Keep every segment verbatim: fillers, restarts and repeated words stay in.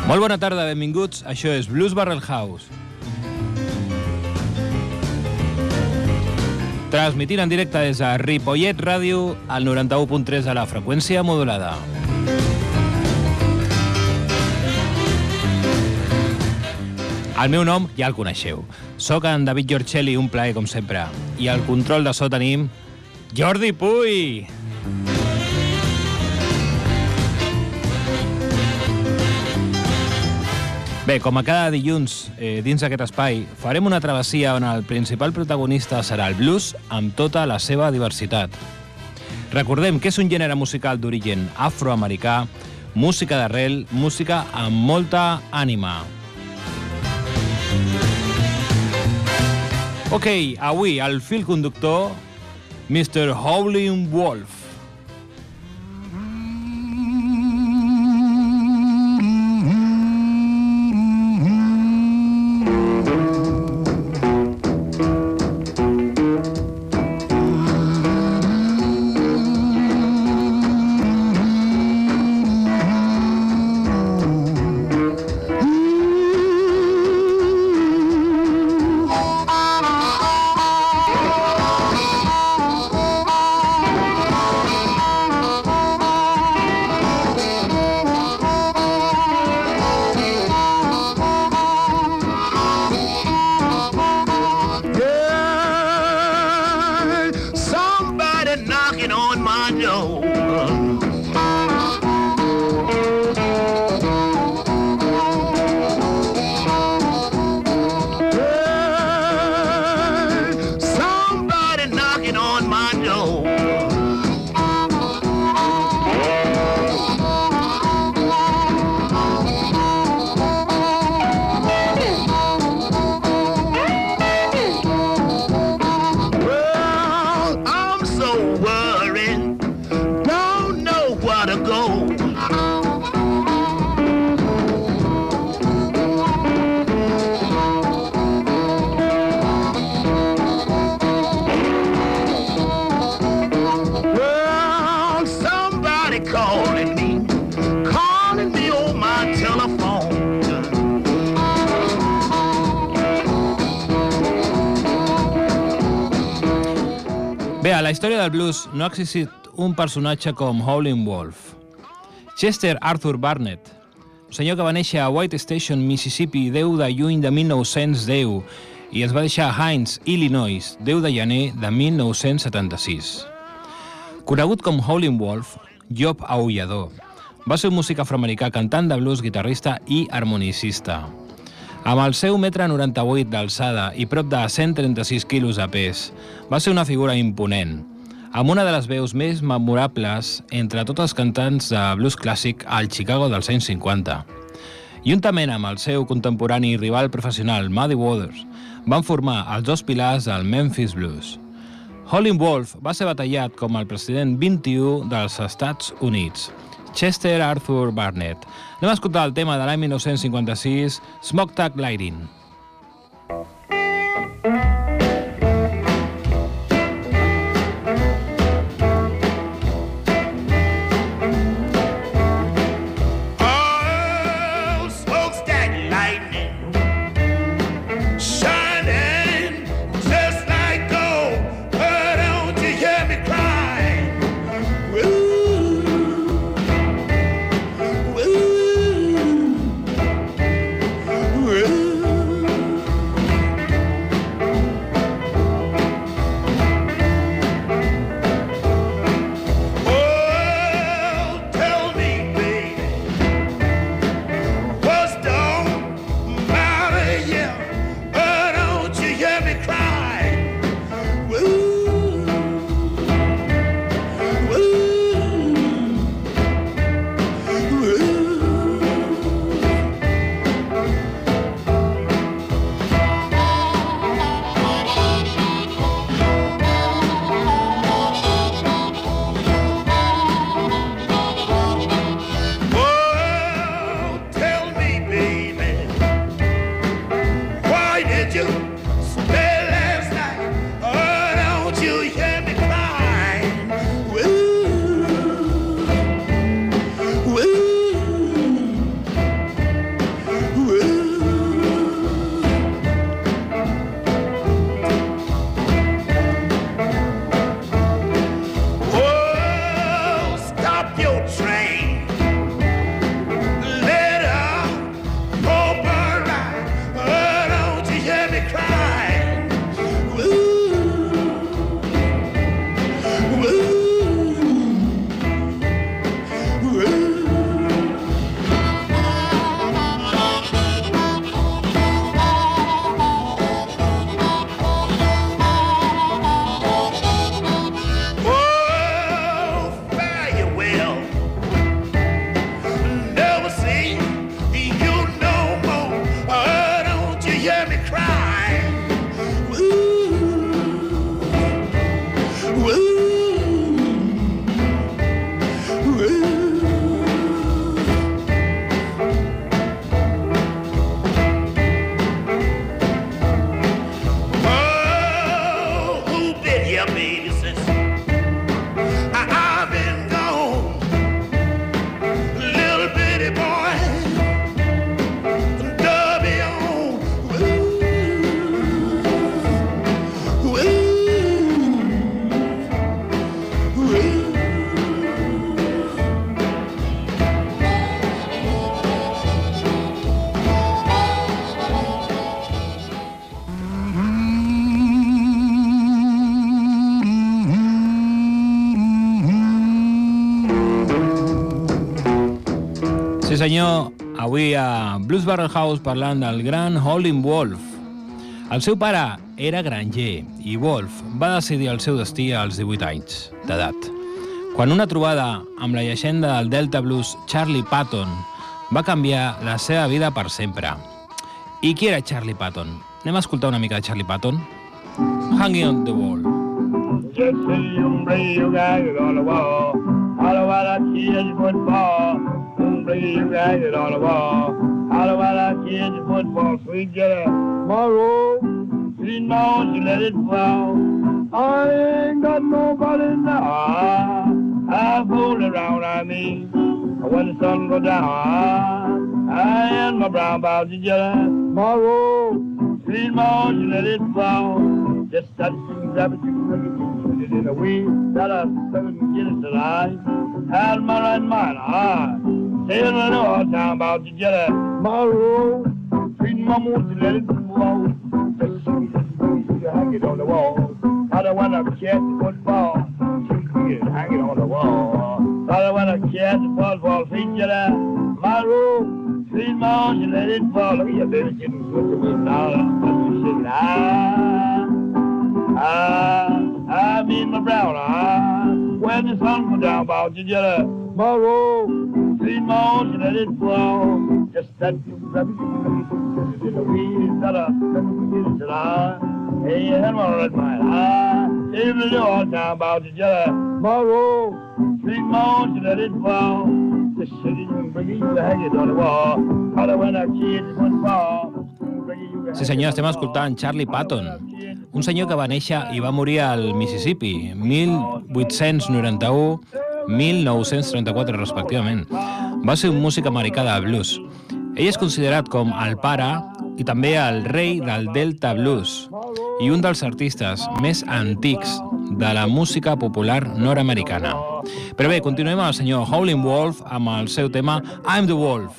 Molt bona tarda, benvinguts. Això és Blues Barrel House. Transmitint en directe des de Ripollet Ràdio al noranta-u punt tres de la freqüència modulada. El meu nom ja el coneixeu. Soc en David Giorcelli, un plaer com sempre. I al control de so tenim Jordi Puy! Bé, com a cada dilluns eh, dins d'aquest espai, farem una travessia on el principal protagonista serà el blues amb tota la seva diversitat. Recordem que és un gènere musical d'origen afroamericà, música d'arrel, música amb molta ànima. Ok, avui el fil conductor, mister Howlin' Wolf. Bé, a la història del blues no ha existit un personatge com Howlin' Wolf. Chester Arthur Barnett, un senyor que va néixer a White Station, Mississippi, deu de juny de mil nou-cents deu i es va deixar a Hines, Illinois, deu de gener de mil nou-cents setanta-sis. Conegut com Howlin' Wolf, Job Aullador, va ser un músic afroamericà, cantant de blues, guitarrista i harmonicista. Amb el seu metre noranta-vuit d'alçada i prop de cent trenta-sis quilos de pes, va ser una figura imponent, amb una de les veus més memorables entre tots els cantants de blues clàssic al Chicago dels anys cinquanta. Juntament amb el seu contemporani i rival professional, Muddy Waters, van formar els dos pilars del Memphis Blues. Howlin' Wolf va ser batallat com el president vint-i-u dels Estats Units, Chester Arthur Barnett. Anem a escoltar el tema de l'any mil nou-cents cinquanta-sis, Smoke Tag Lighting. Ooh. train. Let up, oh, burn right. Oh, don't you hear me crying? Ooh, ooh, ooh. Sí senyor, avui a Blues Barrel House parlant del gran Howlin' Wolf. El seu pare era granger i Wolf va decidir el seu destí als divuit anys d'edat, quan una trobada amb la llegenda del Delta Blues Charlie Patton va canviar la seva vida per sempre. I qui era Charlie Patton? Anem a escoltar una mica de Charlie Patton? Hanging on the Wall. Just see you bring you guys on the wall. All the while I see you football. Bring you guys on the wall. All the while I see you football. Sweet Jelly, tomorrow. Sweet Mount, you let it fall. I ain't got nobody now. I fool around, I mean. When the sun goes down, I and my brown bowsy jelly. Tomorrow, sweet Mount, you let it fall. Just that rabbit, you can it in a way that I couldn't get it tonight. Had my right mind, I sail in the old town about the jelly. Tomorrow, sweet mama, you let it fall. Just you hang it on the wall. I don't want to catch the football. You hang it on the wall. I don't want to catch the football. Sweet jelly, tomorrow, sweet mama, you let it fall. Look at your baby getting good to me now. Let me shake it out. Ah, I mean my brown eye. When the sun goes down, about you jelly. Tomorrow, sweet moon, you let it fall. Just that rabbit, in the weeds that are getting to lie. Hey, and one red mine. Ah, even the all down, about you jelly. Tomorrow, sweet moon, you let it fall. The city and bring you the hang it on the wall. How the when I kids one fall. Sí senyor, estem escoltant Charlie Patton, un senyor que va néixer i va morir al Mississippi, mil vuit-cents noranta-u - mil nou-cents trenta-quatre respectivament. Va ser un músic americà de blues. Ell és considerat com el pare i també el rei del Delta Blues i un dels artistes més antics de la música popular nord-americana. Però bé, continuem amb el senyor Howlin' Wolf amb el seu tema I'm the Wolf.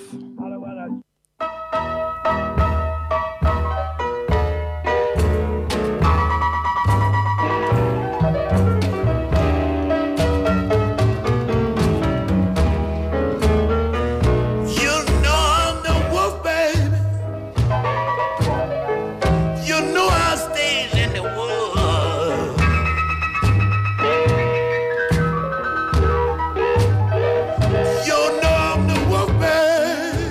You know I'm the wolf man.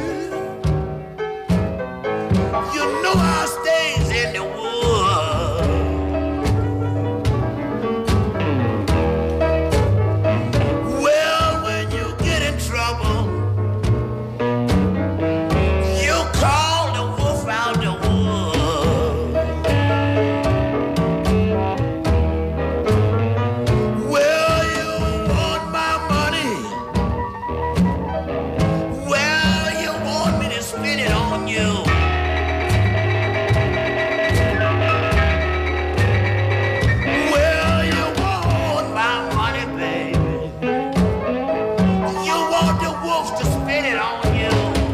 folks to spend it on you.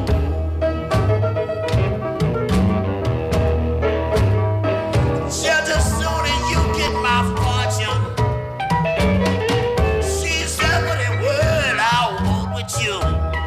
Just as soon as you get my fortune, she's every word I want with you.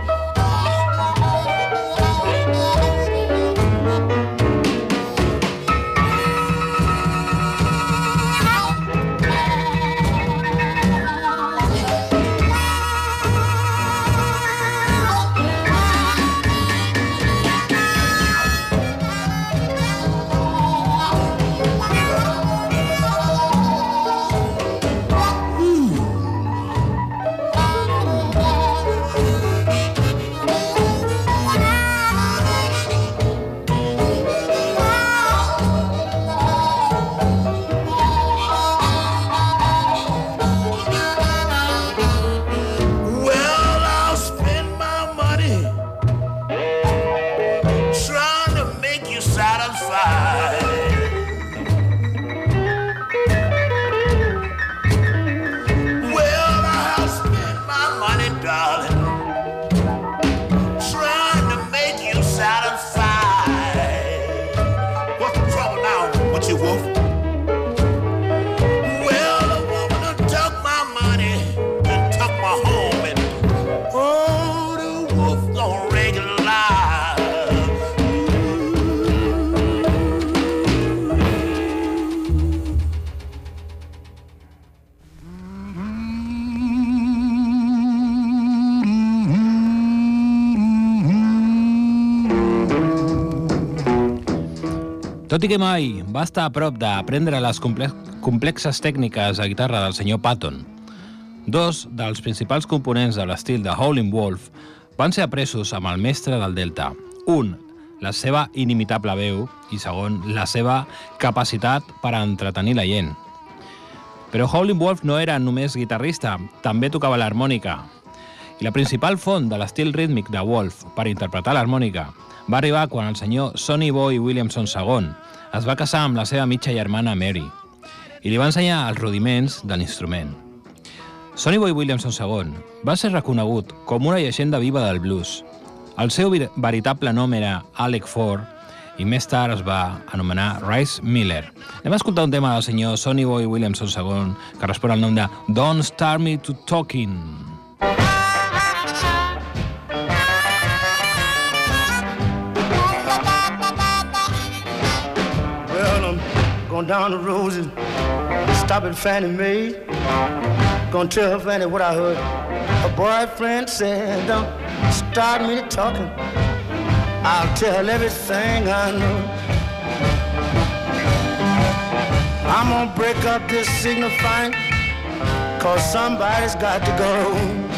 Tot i que mai va estar a prop d'aprendre les complexes tècniques a guitarra del senyor Patton, dos dels principals components de l'estil de Howlin' Wolf van ser apresos amb el mestre del Delta. Un, la seva inimitable veu, i segon, la seva capacitat per a entretenir la gent. Però Howlin' Wolf no era només guitarrista, també tocava l'harmònica. I la principal font de l'estil rítmic de Wolf per interpretar l'harmònica va arribar quan el senyor Sonny Boy Williamson segon es va casar amb la seva mitja germana Mary i li va ensenyar els rudiments de l'instrument. Sonny Boy Williamson segon va ser reconegut com una llegenda viva del blues. El seu veritable nom era Alec Ford i més tard es va anomenar Rice Miller. Anem a escoltar un tema del senyor Sonny Boy Williamson segon que respon al nom de Don't Start Me to Talking. Going down the road and stop at Fannie Mae. Gonna tell Fannie what I heard. Her boyfriend said, don't start me talking. I'll tell everything I know. I'm gonna break up this signifying, cause somebody's got to go.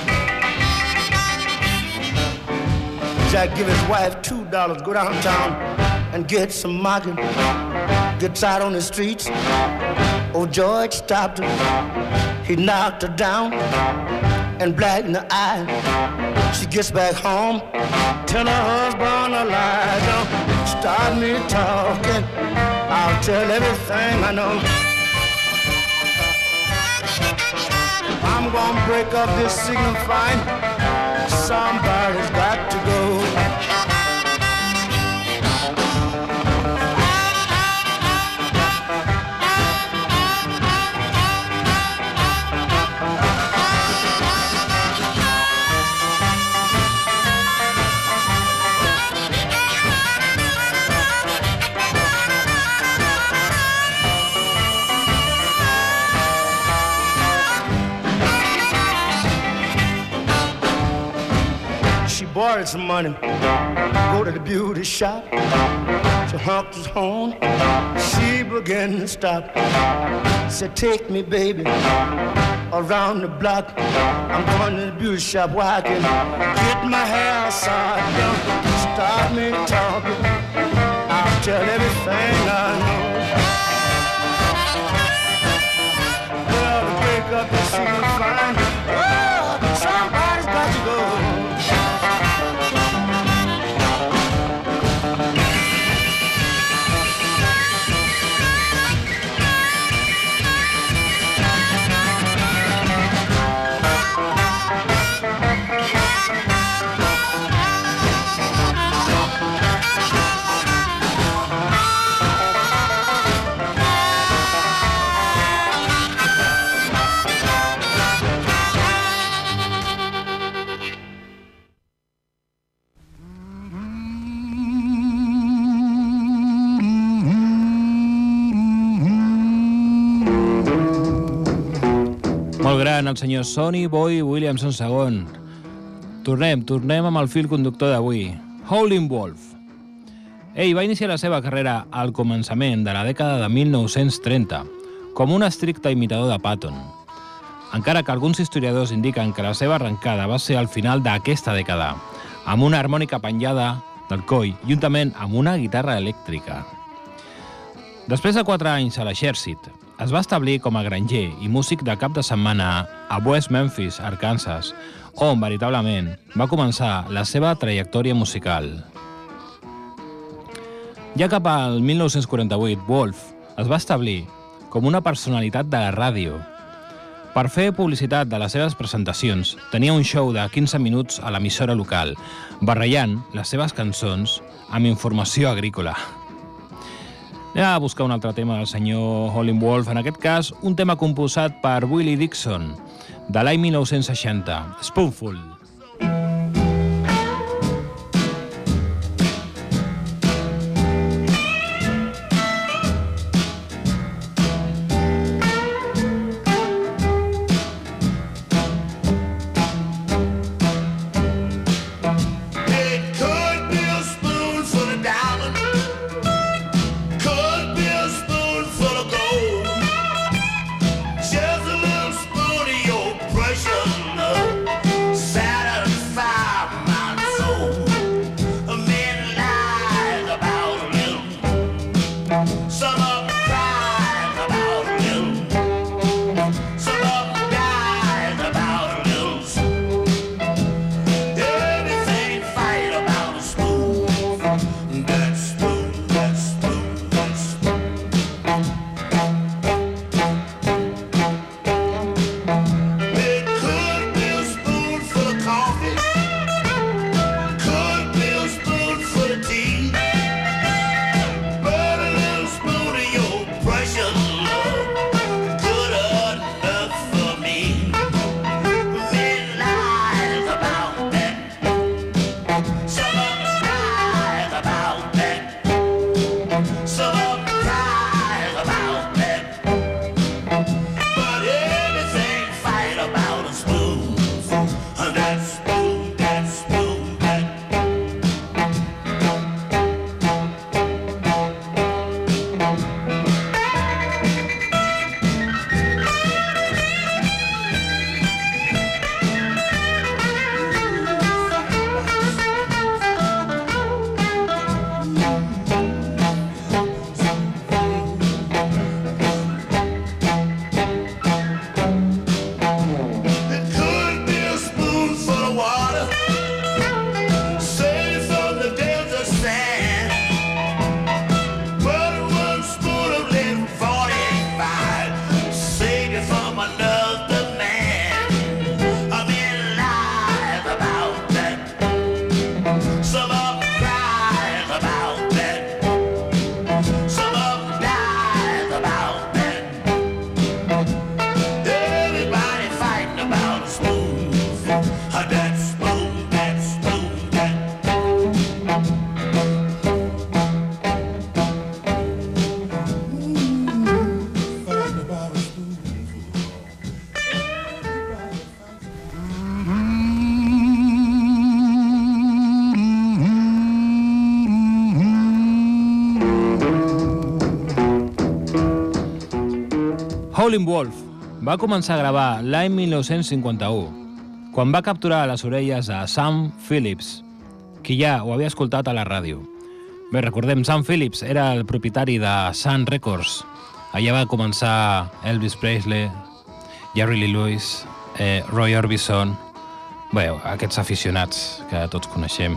Jack give his wife two dollars, go downtown and get some market. Gets out on the streets. Old George stopped her. He knocked her down and black in the eye. She gets back home, tell her husband a lie. Don't start me talking, I'll tell everything I know. I'm gonna break up this signifying, somebody's got to go. Borrowed some money, go to the beauty shop. She honked his horn, she began to stop. Said, take me, baby, around the block. I'm going to the beauty shop where I can get my hair side. Don't start me talking, I'll tell everything I know. Well, to break up the scene fine, oh, somebody's got to go. eren el senyor Sonny Boy Williamson segon. Tornem, tornem amb el fil conductor d'avui. Howlin' Wolf. Ell va iniciar la seva carrera al començament de la dècada de mil nou-cents trenta, com un estricte imitador de Patton, encara que alguns historiadors indiquen que la seva arrencada va ser al final d'aquesta dècada, amb una harmònica penjada del coll, juntament amb una guitarra elèctrica. Després de quatre anys a l'exèrcit, es va establir com a granger i músic de cap de setmana a West Memphis, Arkansas, on, veritablement, va començar la seva trajectòria musical. Ja cap al mil nou-cents quaranta-vuit, Wolf es va establir com una personalitat de la ràdio. Per fer publicitat de les seves presentacions, tenia un show de quinze minuts a l'emissora local, barrejant les seves cançons amb informació agrícola. Anem a buscar un altre tema del senyor Howlin' Wolf, en aquest cas un tema composat per Willie Dixon, de l'any mil nou-cents seixanta, Spoonful. Howlin' Wolf va començar a gravar l'any mil nou-cents cinquanta-u, quan va capturar les orelles a Sam Phillips, qui ja ho havia escoltat a la ràdio. Bé, recordem, Sam Phillips era el propietari de Sun Records. Allà va començar Elvis Presley, Jerry Lee Lewis, eh, Roy Orbison... Bé, aquests aficionats que tots coneixem.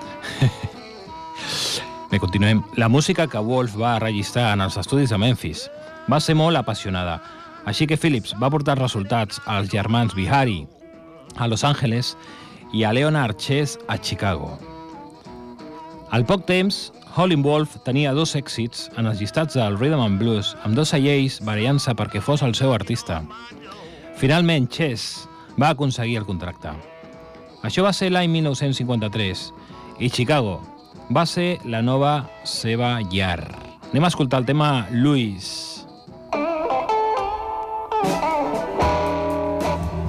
Bé, continuem. La música que Wolf va registrar en els estudis de Memphis va ser molt apassionada, així que Phillips va portar resultats als germans Bihari a Los Angeles i a Leonard Chess a Chicago. Al poc temps, Howlin' Wolf tenia dos èxits en els llistats del Rhythm and Blues, amb dos cellers barallant-se perquè fos el seu artista. Finalment, Chess va aconseguir el contracte. Això va ser l'any mil nou-cents cinquanta-tres i Chicago va ser la nova seva llar. Anem a escoltar el tema Louis.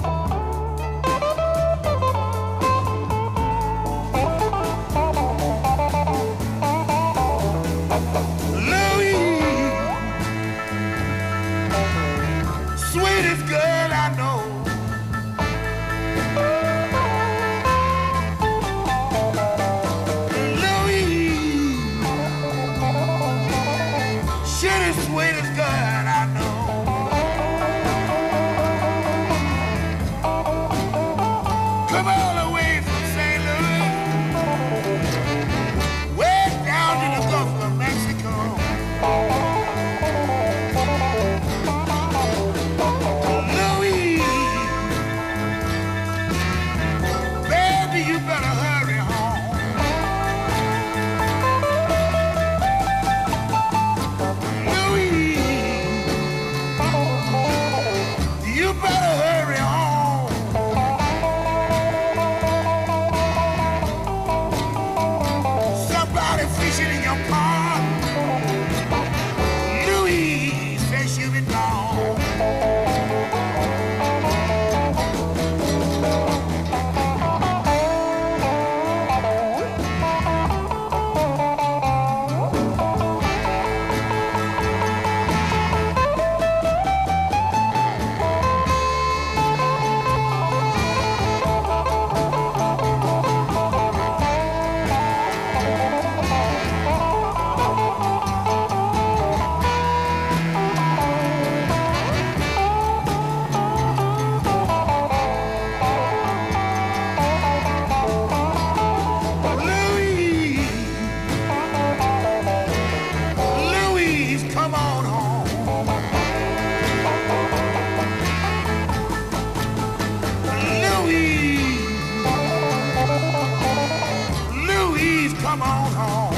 come on home.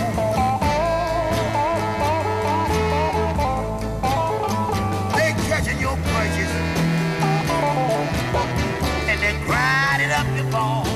They catching your punches and they grinding up your bones.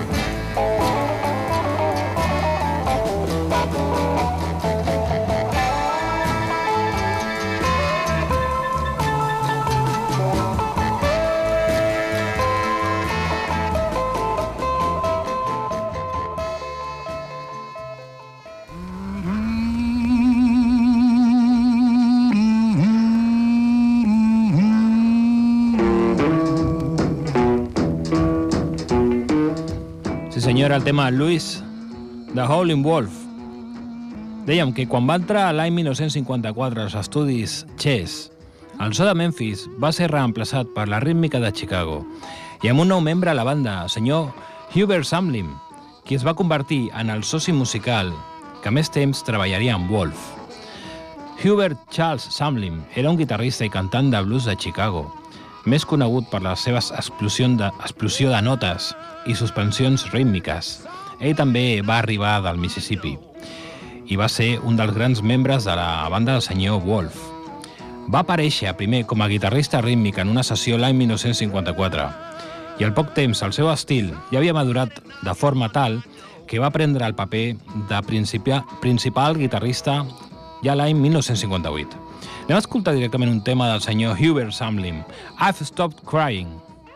Senyora, el tema Louis de Howlin' Wolf. Dèiem que quan va entrar l'any mil nou-cents cinquanta-quatre als estudis Chess, el so de Memphis va ser reemplaçat per la rítmica de Chicago i amb un nou membre a la banda, el senyor Hubert Sumlin, qui es va convertir en el soci musical que més temps treballaria amb Wolf. Hubert Charles Sumlin era un guitarrista i cantant de blues de Chicago, més conegut per les seves explosió de, explosió de notes i suspensions rítmiques. Ell també va arribar del Mississippi i va ser un dels grans membres de la banda del senyor Wolf. Va aparèixer primer com a guitarrista rítmic en una sessió l'any mil nou-cents cinquanta-quatre i al poc temps el seu estil ja havia madurat de forma tal que va prendre el paper de principal, principal guitarrista ja l'any mil nou-cents cinquanta-vuit. Anem a escoltar directament un tema del senyor Hubert Sumlin, I've Stopped Crying.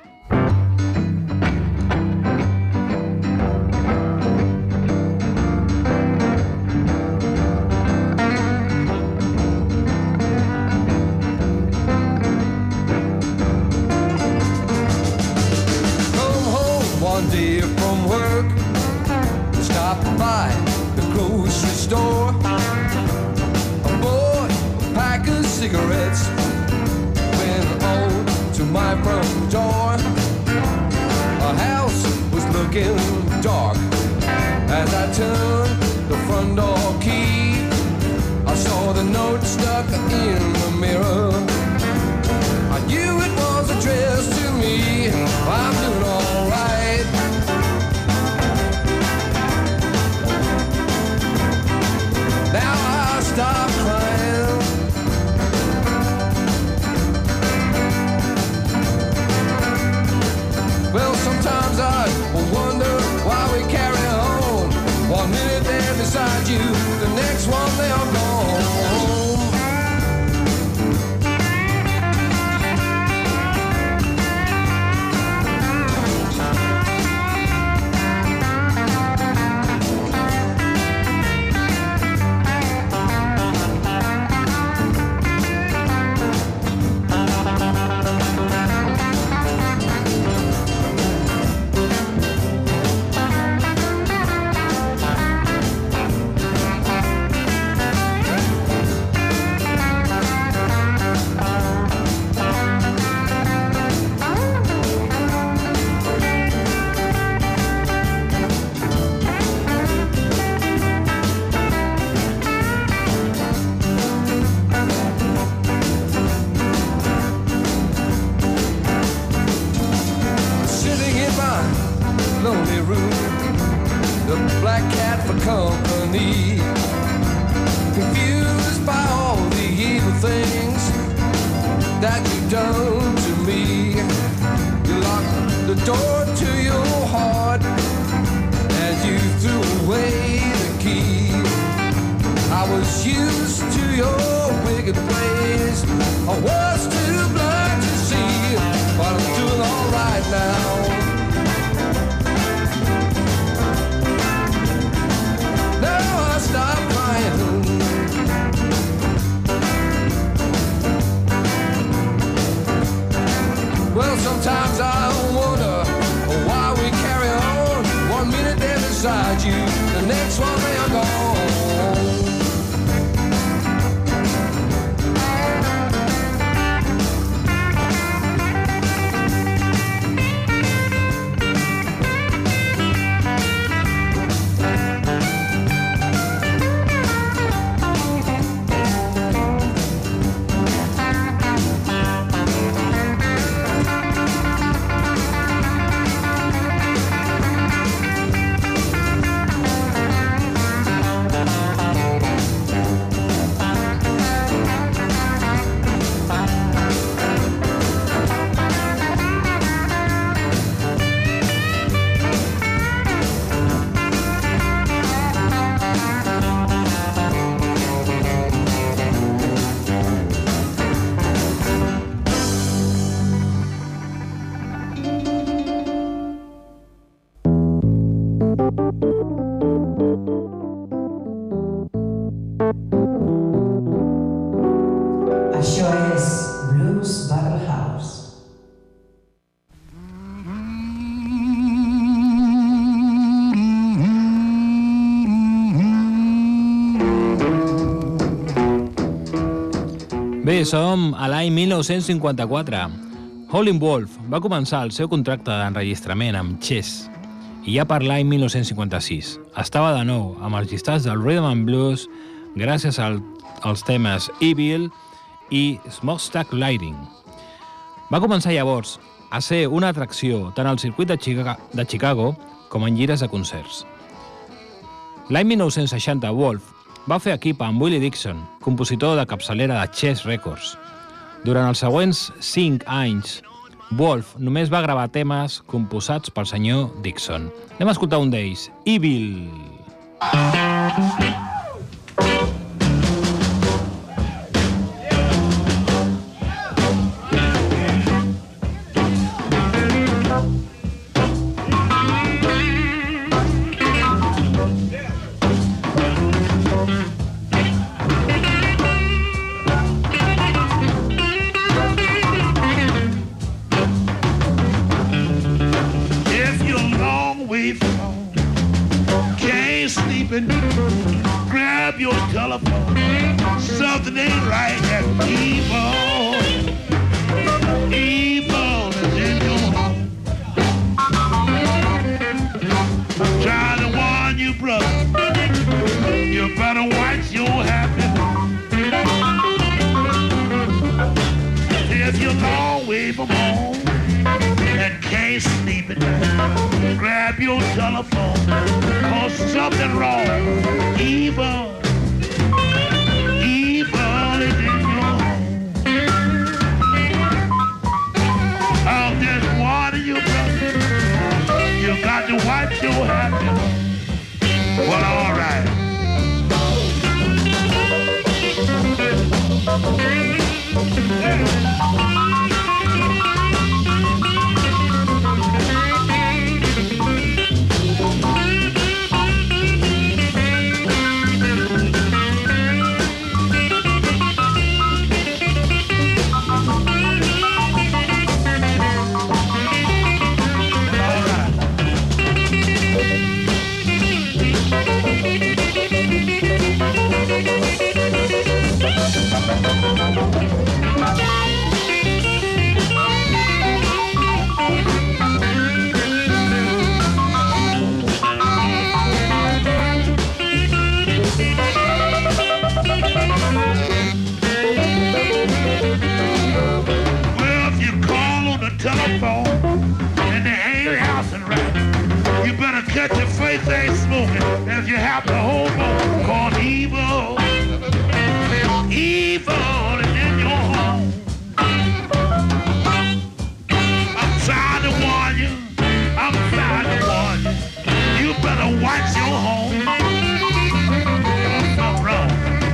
Come home one day from work, stop by the grocery store. Cigarettes went on to my front door. A house was looking dark as I turned the front door key. I saw the note stuck in the mirror. I knew it was addressed to me. I'm doing all right. Now I stop crying. Well, sometimes I wonder why we carry on. One minute they're beside you, the next one they are gone. Això és Blues Barrel House. Bé, som a l'any mil nou-cents cinquanta-quatre. Howlin' Wolf va començar el seu contracte d'enregistrament amb Chess i ja per l'any mil nou-cents cinquanta-sis estava de nou amb els llistats del Rhythm and Blues gràcies al, als temes Evil i Smokestack Lighting. Va començar llavors a ser una atracció tant al circuit de Chicago, de Chicago com en gires de concerts. L'any mil nou-cents seixanta, Wolf va fer equip amb Willie Dixon, compositor de capçalera de Chess Records. Durant els següents cinc anys, Wolf només va gravar temes composats pel senyor Dixon. Anem a escoltar un d'ells, Evil. Grab your telephone. Something ain't right. That evil, evil is in your home. I'm trying to warn you, brother. You better watch your habit. If you're long way from home and can't sleep at night, grab your telephone, cause something wrong. Evil, evil is in your home. I'm just warning you, brother. You got to watch your habit. Well, all right. Catch your face ain't smoking if you have to hold on. Cause evil, evil is in your home. I'm trying to warn you, I'm trying to warn you. You better watch your home. There's something wrong.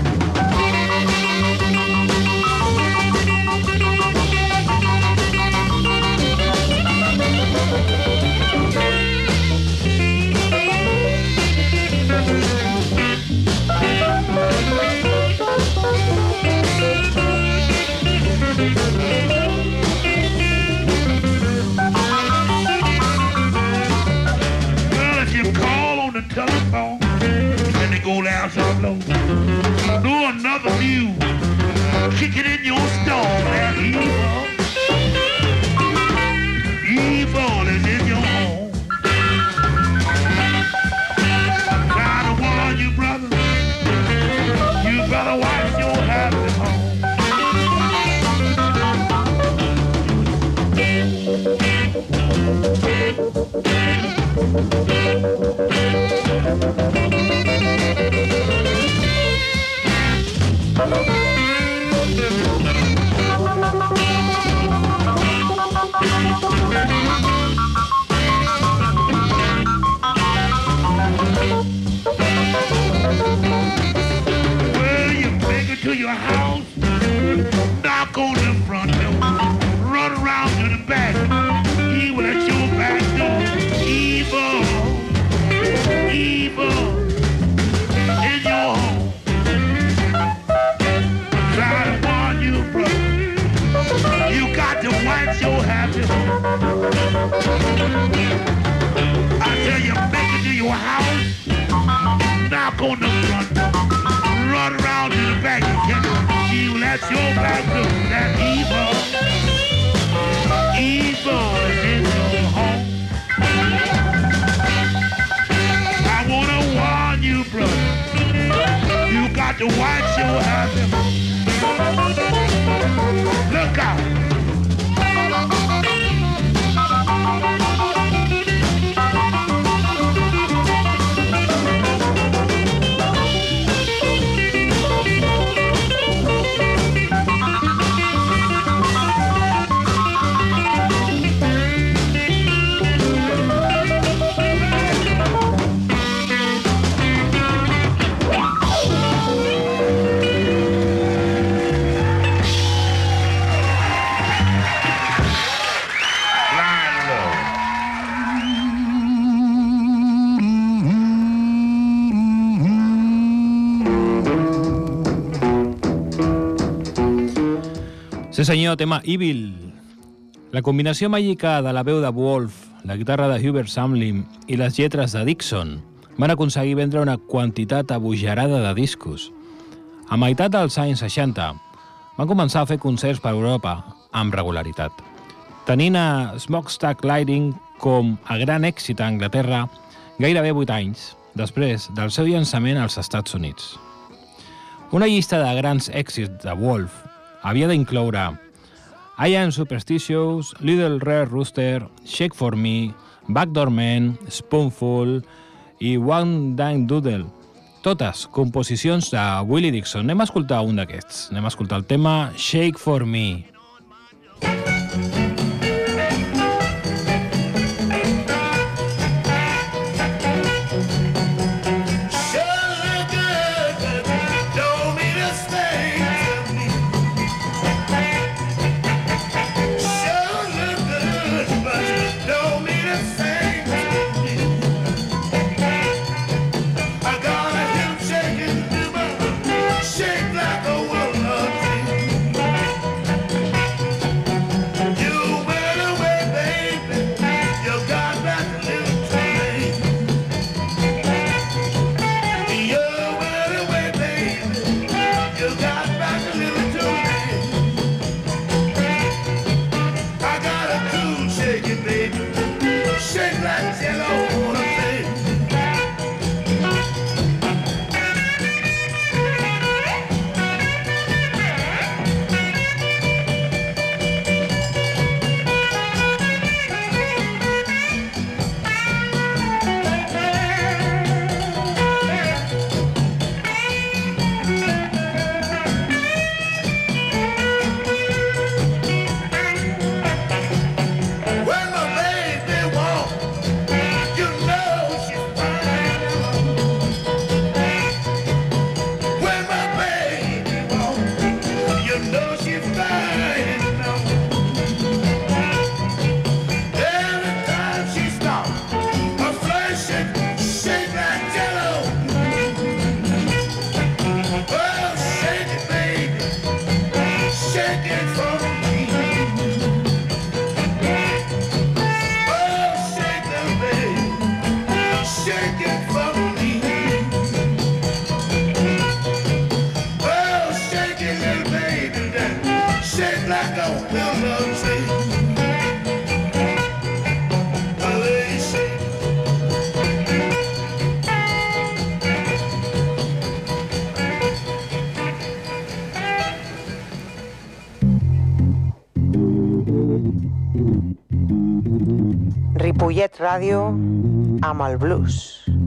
Telephone and they go down so low. Do another view, kick it in your stone. That evil, evil is in your home. I'm trying to warn you, brother. You better watch your habit home. knock on the front door, run around to the back and you let your back do that evil, evil is in your home. I wanna warn you, brother, you got to watch your habit. Look out. Sí senyor, tema Evil. La combinació màgica de la veu de Wolf, la guitarra de Hubert Sumlin i les lletres de Dixon van aconseguir vendre una quantitat abugerada de discos. A meitat dels anys seixanta van començar a fer concerts per Europa amb regularitat, tenint a Smokestack Lighting com a gran èxit a Anglaterra gairebé vuit anys després del seu llançament als Estats Units. Una llista de grans èxits de Wolf havia d'incloure I Am Superstitious, Little Red Rooster, Shake for Me, Backdoor Man, Spoonful i One Dime Doodle. Totes composicions de Willie Dixon. Anem a escoltar un d'aquests. Anem a escoltar el tema Shake for Me. Ripollet Ràdio amb el blues.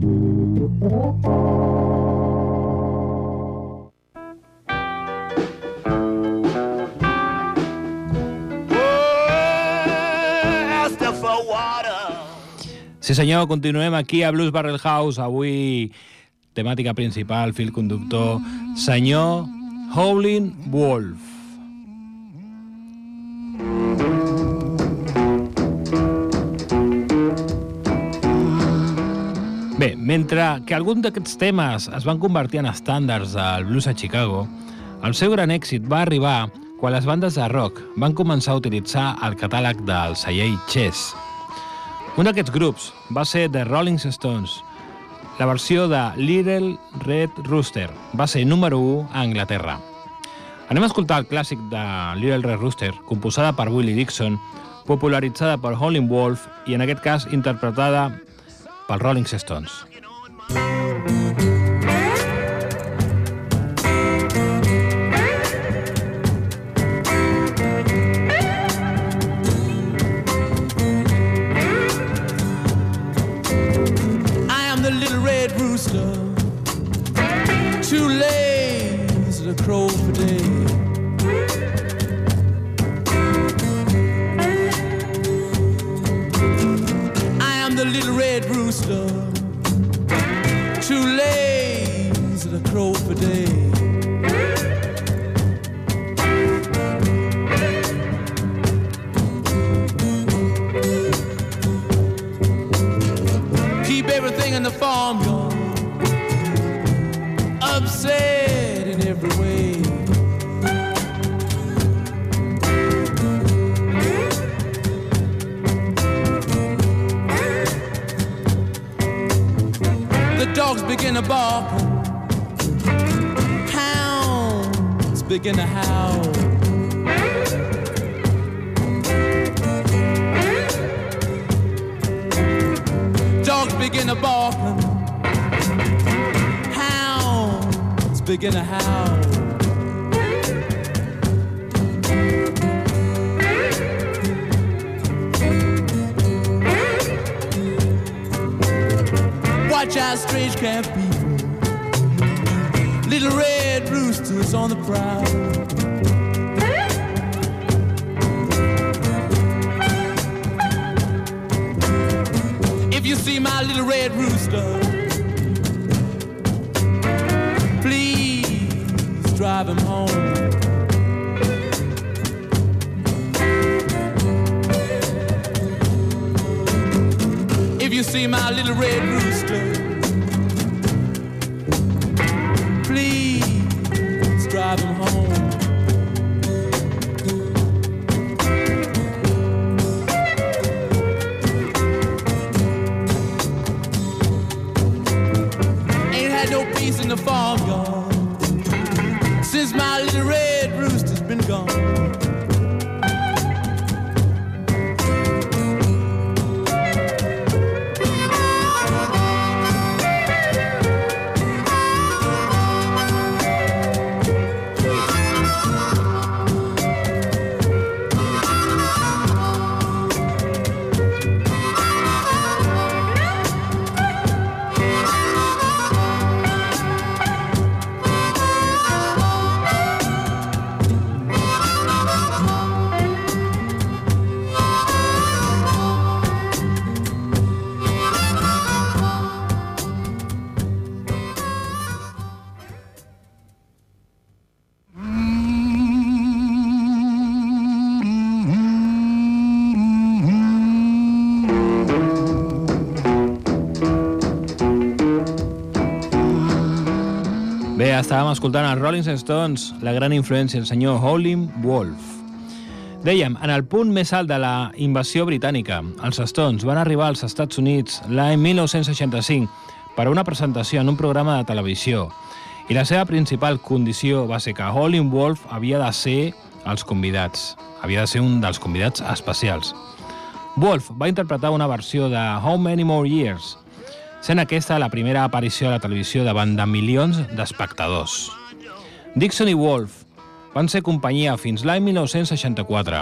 Sí senyor, continuem aquí a Blues Barrel House. Avui, temàtica principal, fil conductor, senyor Howlin' Wolf. Bé, mentre que alguns d'aquests temes es van convertir en estàndards del blues a Chicago, el seu gran èxit va arribar quan les bandes de rock van començar a utilitzar el catàleg del celler Chess. Un d'aquests grups va ser The Rolling Stones. la versió de Little Red Rooster. Va ser número u a Anglaterra. Anem a escoltar el clàssic de Little Red Rooster, composada per Willie Dixon, popularitzada per Howlin' Wolf i en aquest cas interpretada pels Rolling Stones. Too lazy to crow for day. I am the little red rooster, too lazy to crow for day. Keep everything in the farmyard upset in every way. The dogs begin to bark, hounds begin to howl. Dogs begin to bark, begin to howl. Watch out, strange camp people, little red roosters on the prowl. If you see my little red rooster, drive him home. If you see my little red rooster, please drive him home. Ain't had no peace in the farmyard since my little red rooster's been gone. Bé, estàvem escoltant els Rolling Stones, la gran influència, el senyor Howlin' Wolf. Dèiem, en el punt més alt de la invasió britànica, els Stones van arribar als Estats Units l'any mil nou-cents seixanta-cinc per a una presentació en un programa de televisió, i la seva principal condició va ser que Howlin' Wolf havia de ser els convidats, havia de ser un dels convidats especials. Wolf va interpretar una versió de How Many More Years, sent aquesta la primera aparició a la televisió davant de milions d'espectadors. Dixon i Wolf van ser companyia fins l'any mil nou-cents seixanta-quatre,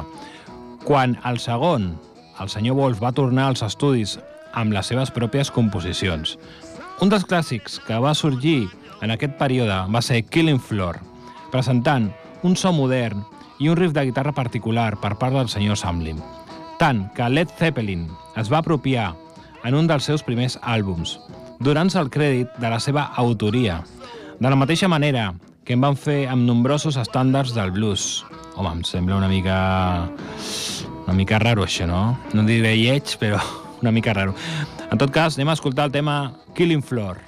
quan el segon, el senyor Wolf, va tornar als estudis amb les seves pròpies composicions. Un dels clàssics que va sorgir en aquest període va ser Killing Floor, presentant un so modern i un riff de guitarra particular per part del senyor Samlin, tant que Led Zeppelin es va apropiar en un dels seus primers àlbums, donant-se el crèdit de la seva autoria, de la mateixa manera que en van fer amb nombrosos estàndards del blues. Home, em sembla una mica... una mica raro, això, no? No diré lleig, però una mica raro. En tot cas, anem a escoltar el tema Killing Floor.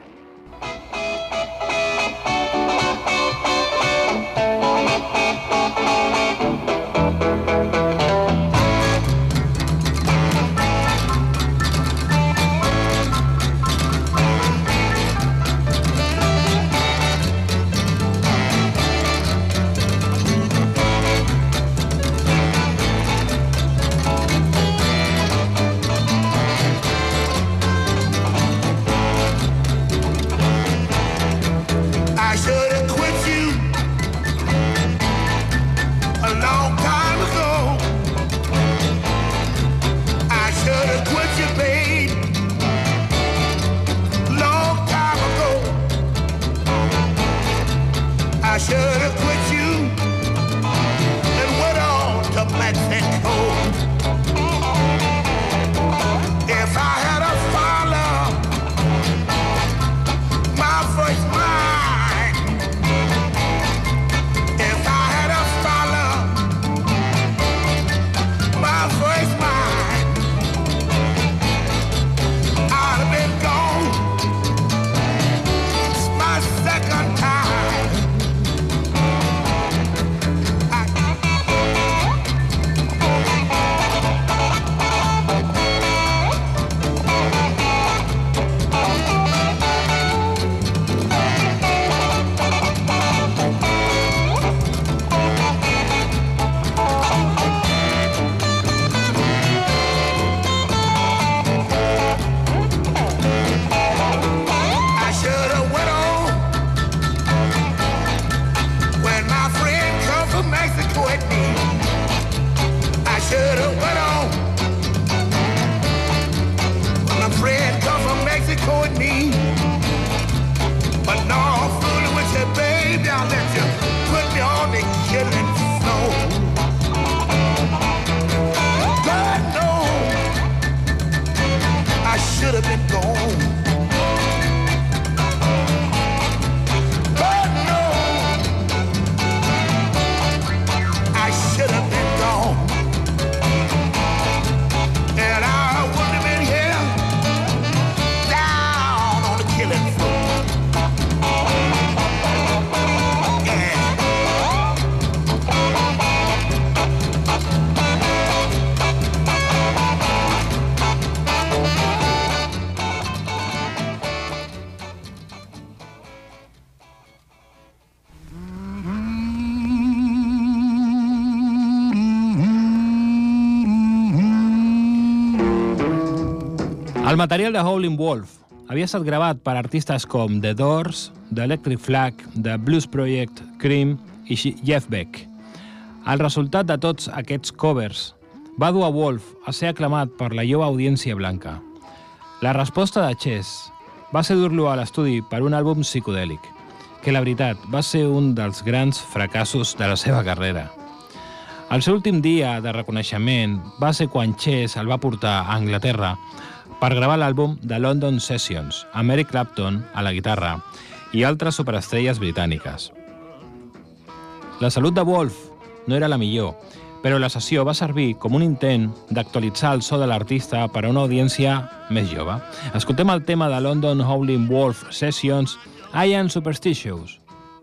El material de Howlin' Wolf havia estat gravat per artistes com The Doors, The Electric Flag, The Blues Project, Cream i Jeff Beck. El resultat de tots aquests covers va dur a Wolf a ser aclamat per la jove audiència blanca. La resposta de Chess va ser dur-lo a l'estudi per un àlbum psicodèlic, que la veritat va ser un dels grans fracassos de la seva carrera. El seu últim dia de reconeixement va ser quan Chess el va portar a Anglaterra per gravar l'àlbum The London Sessions, amb Eric Clapton a la guitarra i altres superestrelles britàniques. La salut de Wolf no era la millor, però la sessió va servir com un intent d'actualitzar el so de l'artista per a una audiència més jove. Escoltem el tema de London Howlin' Wolf Sessions, I Am Superstitious.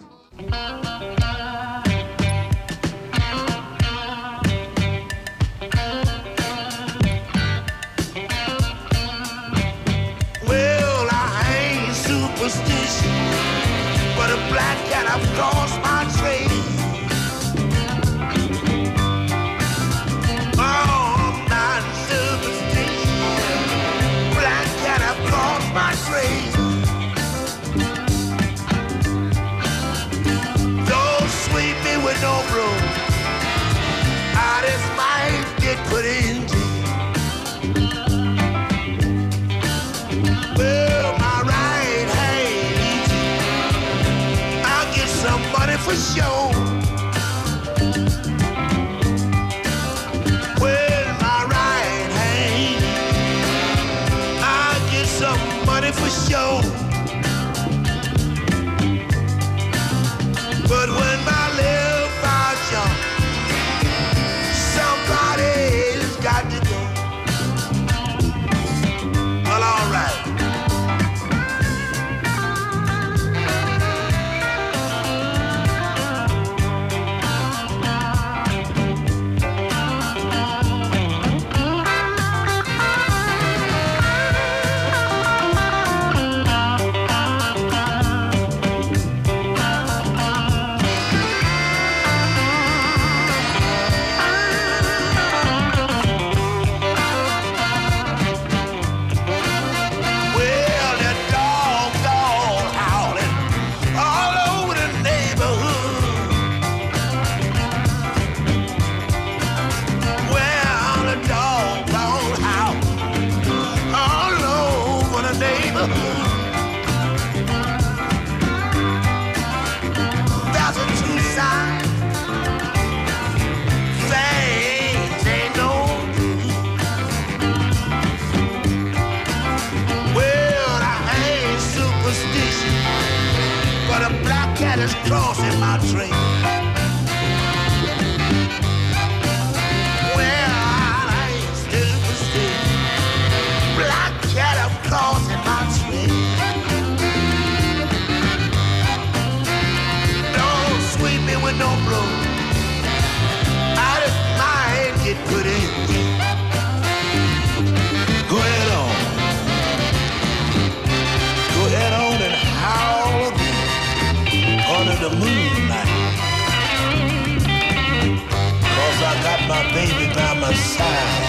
But a black cat I've crossed my trail. Oh, I'm not superstitious. Black cat I've crossed my trail. Don't sweep me with no broom. I just might get put in jail. Well, my right hand, I'll get some money for sure. Well, my right hand, I'll get some money for sure. But when my left foot jump, somebody's got to go. Well, all right. Crossing my train. Well, I ain't superstitious. Black cat, I'm crossing my train. Don't sweep me with no blow. Out of my head get put in. Go ahead on. Go ahead on and howl under the moonlight, 'cause I got my baby by my side.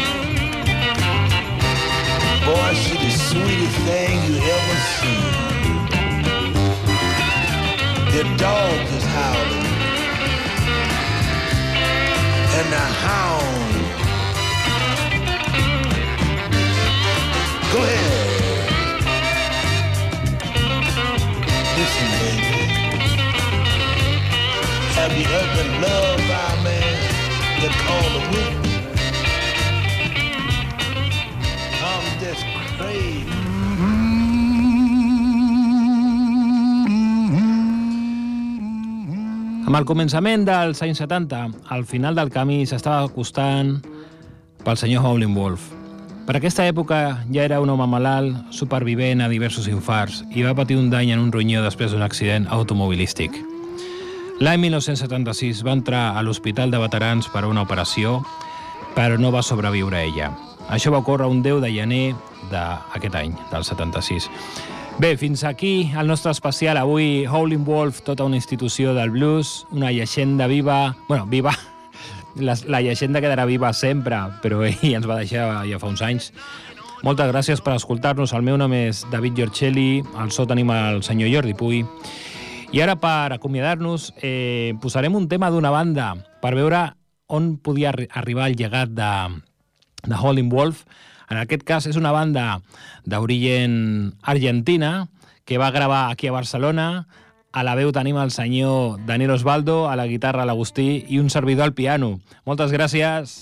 Boy, she the sweetest thing you ever seen. The dog is howling and the hound. Go ahead. Listen, baby. Have you ever been loved by a man that called a woman? I'm just crazy. Amb el començament dels anys setanta, al final del camí s'estava acostant pel senyor Howlin' Wolf. Per aquesta època ja era un home malalt, supervivent a diversos infarts i va patir un dany en un ronyó després d'un accident automobilístic. L'any mil nou-cents setanta-sis va entrar a l'Hospital de Veterans per a una operació, però no va sobreviure a ella. Això va ocórrer un deu de gener d'aquest any, del setanta-sis. Bé, fins aquí el nostre especial. Avui, Howlin' Wolf, tota una institució del blues, una llegenda viva... Bueno, viva... La, la llegenda quedarà viva sempre, però ell ens va deixar ja fa uns anys. Moltes gràcies per escoltar-nos. El meu nom és David Giorcelli, al so tenim el senyor Jordi Puy. I ara, per acomiadar-nos, eh, posarem un tema d'una banda per veure on podia arri arribar el llegat de, de Howlin' Wolf. En aquest cas és una banda d'origen argentina que va gravar aquí a Barcelona. A la veu tenim el senyor Daniel Osvaldo, a la guitarra l'Agustí i un servidor al piano. Moltes gràcies.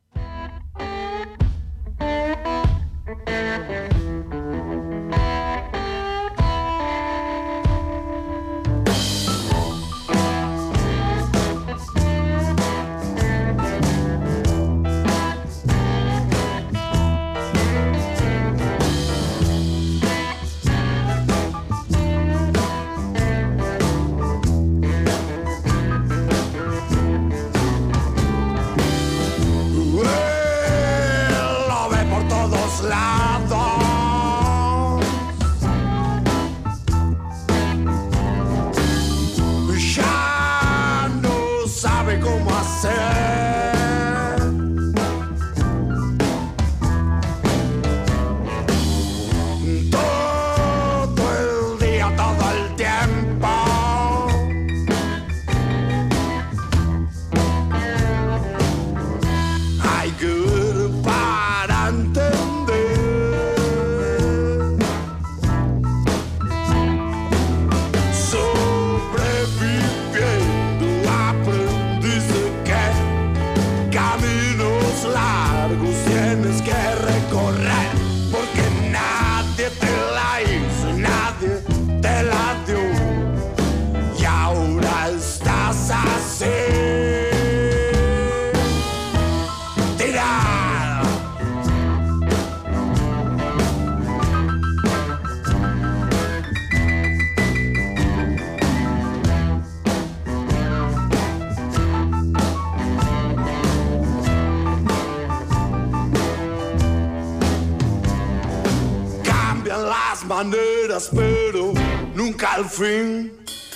maneras, pero nunca al fin.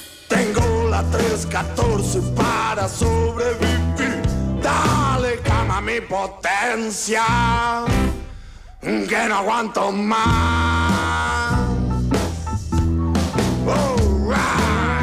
Tengo la tres catorce para sobrevivir. Dale cama a mi potencia, que no aguanto más. All right.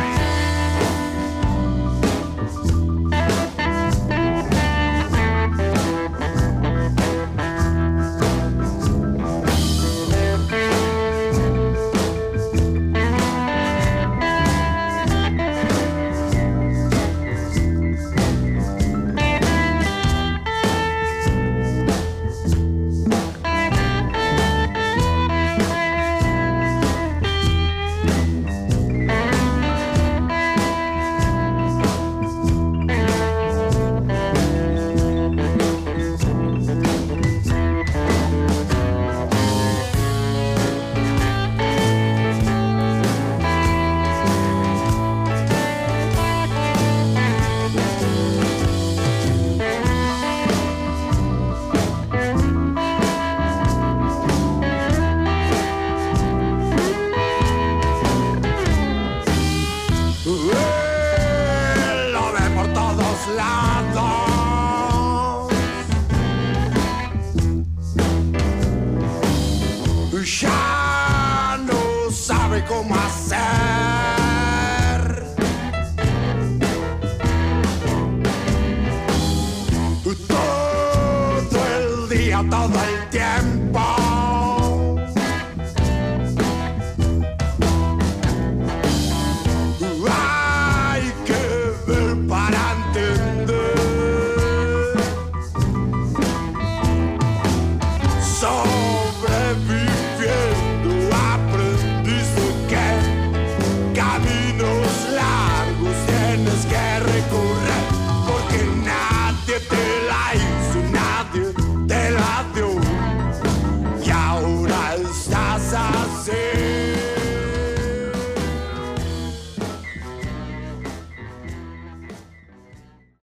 Ya no sabe cómo hacer.